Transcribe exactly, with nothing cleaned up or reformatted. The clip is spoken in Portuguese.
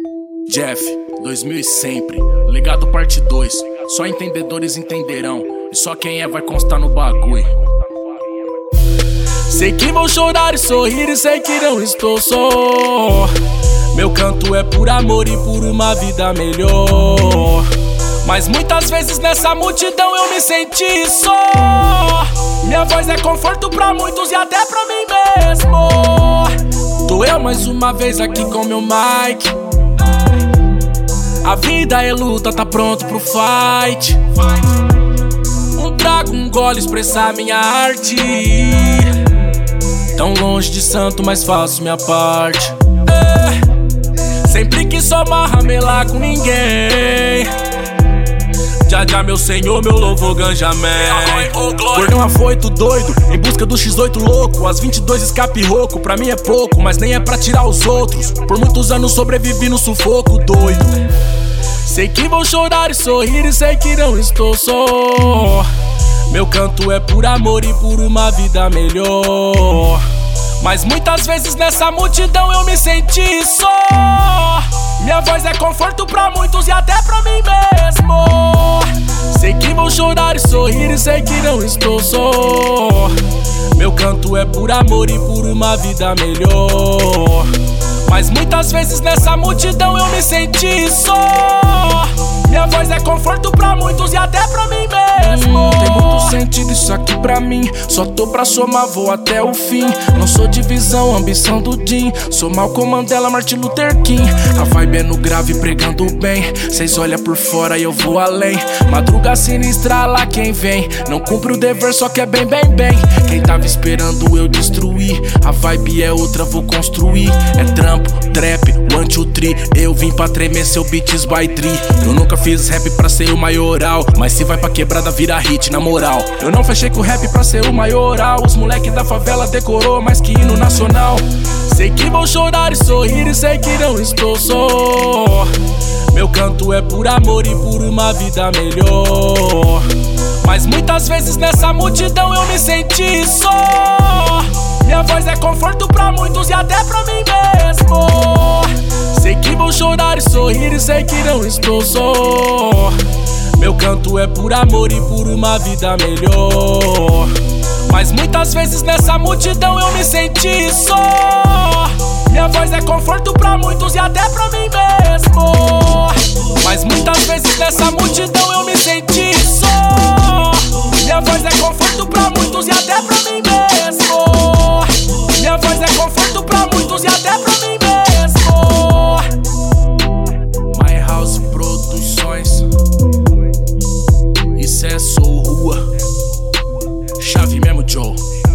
Jeff, dois mil e sempre, legado parte dois. Só entendedores entenderão, e só quem é vai constar no bagulho. Sei que vou chorar e sorrir e sei que não estou só. Meu canto é por amor e por uma vida melhor. Mas muitas vezes nessa multidão eu me senti só. Minha voz é conforto pra muitos e até pra mim mesmo. Tô eu mais uma vez aqui com meu mic. A vida é luta, tá pronto pro fight. Um trago, um gole, expressar minha arte. Tão longe de santo, mas faço minha parte. É. Sempre que só marramelar com ninguém. Já já meu senhor, meu louvor ganja man. Gordão afoito doido, em busca do xis oito louco. Às vinte e dois escape rouco, pra mim é pouco, mas nem é pra tirar os outros. Por muitos anos sobrevivi no sufoco doido. Sei que vou chorar e sorrir e sei que não estou só. Meu canto é por amor e por uma vida melhor. Mas muitas vezes nessa multidão eu me senti só. Minha voz é conforto pra muitos e até pra mim mesmo. Sei que vou chorar e sorrir e sei que não estou só. Meu canto é por amor e por uma vida melhor. Mas muitas vezes nessa multidão eu me senti só. Minha voz é conforto pra muitos e até pra mim mesmo. Hum, tem muito sentido isso aqui pra mim. Só tô pra somar, vou até o fim. Não sou divisão, ambição do Jim. Sou Malcolm Mandela, Martin Luther King. A vibe é no grave, pregando bem. Cês olham por fora e eu vou além. Madruga sinistra, lá quem vem. Não cumpre o dever, só quer bem, bem, bem. Quem tava esperando eu destruir. A vibe é outra, vou construir. É trampo, trap, one, two, three. Eu vim pra tremer seu beats by three. Eu nunca fiz rap pra ser o maioral, mas se vai pra quebrada vira hit, na moral. Eu não fechei com rap pra ser o maioral. Os moleque da favela decorou mais que hino nacional. Sei que vou chorar e sorrir e sei que não estou só. Meu canto é por amor e por uma vida melhor. Mas muitas vezes nessa multidão eu me senti só. Minha voz é conforto pra muitos e até pra mim mesmo. Sei que vou chorar e sorrir e sei que não estou só. Meu canto é por amor e por uma vida melhor. Mas muitas vezes nessa multidão eu me senti só. Minha voz é conforto pra muitos e até pra mim mesmo. Mas muitas vezes nessa multidão eu me senti só. Minha voz é conforto pra muitos e até pra mim mesmo. Minha voz é conforto pra muitos e até pra mim mesmo. My House Produções. Isso é Sou Rua. Chave mesmo, Joe.